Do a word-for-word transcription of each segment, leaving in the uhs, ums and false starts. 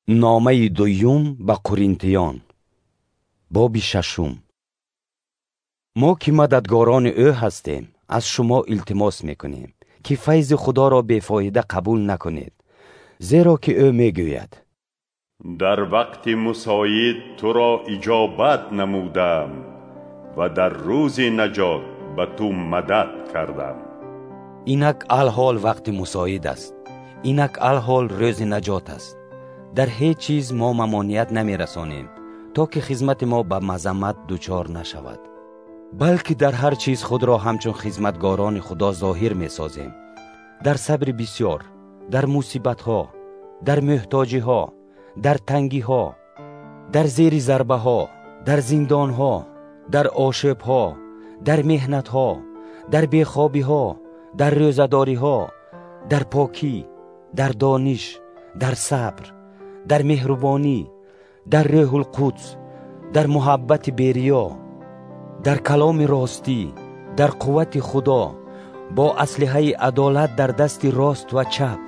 نامه دویم به قرنتیان باب ششم. ما که مددگاران او هستیم از شما التماس میکنیم که فیض خدا را بیفایده قبول نکنید، زیرا که او میگوید در وقت مساعد تو را اجابت نمودم و در روز نجات به تو مدد کردم. اینک الحال وقت مساعد است، اینک الحال روز نجات است. در هیچ چیز ما ممانعت نمی رسانیم تا که خدمت ما به مذمت دچار نشود، بلکه در هر چیز خود را همچون خدمتگاران خدا ظاهر می سازیم، در صبر بسیار، در مصیبت ها، در محتاجی ها، در تنگی ها، در زیر ضربه ها، در زندان ها، در آشوب ها، در مهنت ها، در بیخوابی ها، در روزداری ها، در پاکی، در دانش، در صبر، در مهربانی، در روح القدس، در محبت بیریا، در کلام راستی، در قوت خدا، با اسلحه عدالت در دست راست و چپ،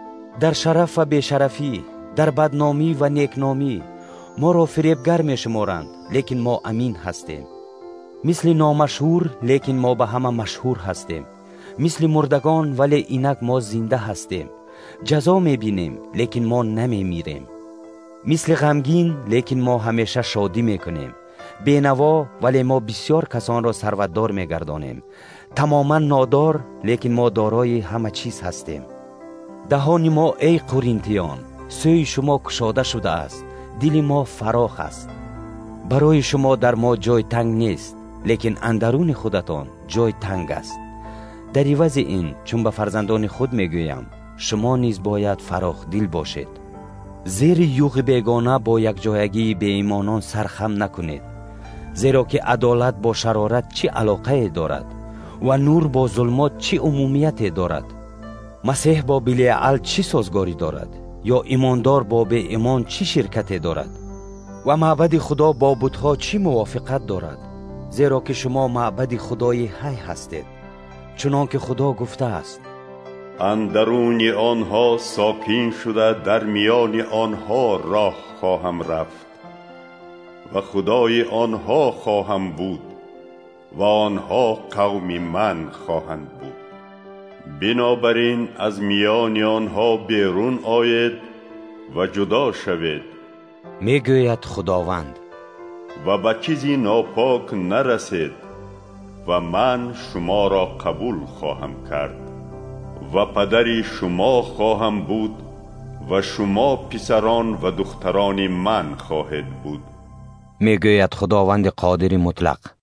در شرف و بیشرفی، در بدنامی و نیکنامی. ما را فریبگر می شمارند لیکن ما امین هستیم، مثل نامشهور لیکن ما به همه مشهور هستیم، مثل مردگان ولی اینک ما زنده هستیم، جزا می بینیم لیکن ما نمی میریم، مثل غمگین لیکن ما همیشه شادی می کنیم، بینوا ولی ما بسیار کسان را ثروتدار می گردانیم، تماما نادار لیکن ما دارای همه چیز هستیم. دهان ما ای قرنتیان سوی شما کشاده شده است، دل ما فراخ است. برای شما در ما جای تنگ نیست، لیکن اندرون خودتان جای تنگ است. در عوض این چون به فرزندان خود میگویم شما نیز باید فراخ دل باشید. زیر یوغ بیگانه با یک جایگی بی ایمانان سرخم نکنید، زیرا که عدالت با شرارت چی علاقه دارد و نور با ظلمات چی عمومیت دارد؟ مسیح با بلیعل چی سازگاری دارد؟ یا ایماندار با بی ایمان چی شرکت دارد؟ و معبد خدا با بتها چی موافقت دارد؟ زیرا که شما معبد خدای حی هستید، چنان که خدا گفته است اندرون آنها ساکن شده در میان آنها راه خواهم رفت و خدای آنها خواهم بود و آنها قوم من خواهند بود. بنابراین از میان آنها بیرون آید و جدا شوید، میگوید خداوند، و به چیزی ناپاک نرسید و من شما را قبول خواهم کرد و پدر شما خواهم بود و شما پسران و دختران من خواهید بود. میگوید خداوند قادر مطلق.